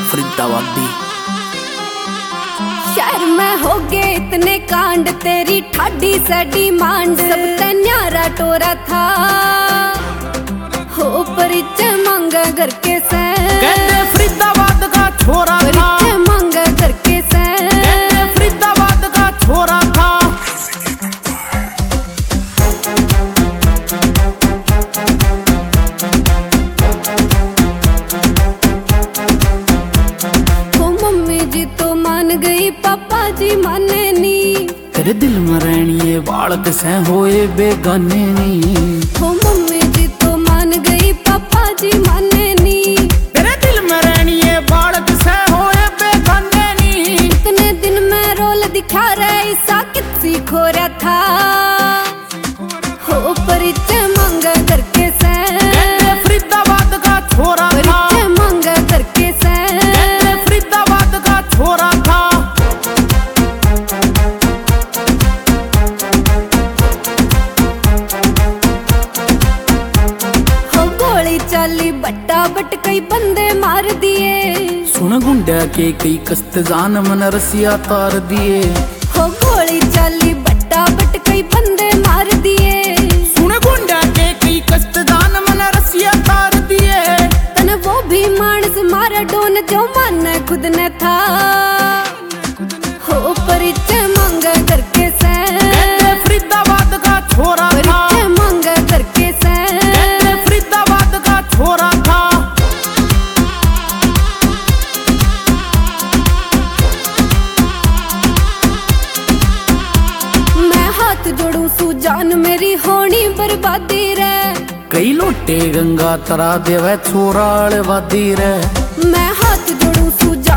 फरीदाबादी। शहर में हो गए इतने कांड, तेरी ठाडी सैडी मांड, सब ते न्यारा टोरा था हो परिचय मांगा घर के से। कहते फरीदाबाद का छोरा था, परिचय मांगा घर के से। कहते फरीदाबाद का छोरा था। हो मम्मी जी तो मान गई, पापा जी माने नी। तेरे दिल में रहनी ये बालक से होए बेगाने नी। हो मम्मी जी तो मान गई, पापा जी माने नी। तेरे दिल में रहनी ये बालक से होए बेगाने नी। इतने दिन में रोल दिखा रहे ऐसा किसी खो रहा था हो परिचय मांगा घर के से। कहते फरीदाबाद का छोरा था, परिचय मांगा घर के से। कहते फरीदाबाद का छोरा था। हो गोली चाली बट्टा बट कई बंदे मार दिए। सुन गुंडा के कई कस्त जान मन रसिया तार दिए। हो गोली चाली बट्टा बट कई बंदे मार दिए। सुन गुंडा के कई कस्त जान मन रसिया तार दिए। तने वो भी मानस मारा डोन जो माने खुद ने था हो परिचय मांगा घर के से। कहते फरीदाबाद का छोरा था, परिचय मांगा घर के से। कहते फरीदाबाद का छोरा था। मैं हाथ जोड़ू सू जान मेरी होनी बर्बादी रे। कई लोटे गंगा तरा देवे छोरा वादी रे। मैं हाथ जोड़ू सू जान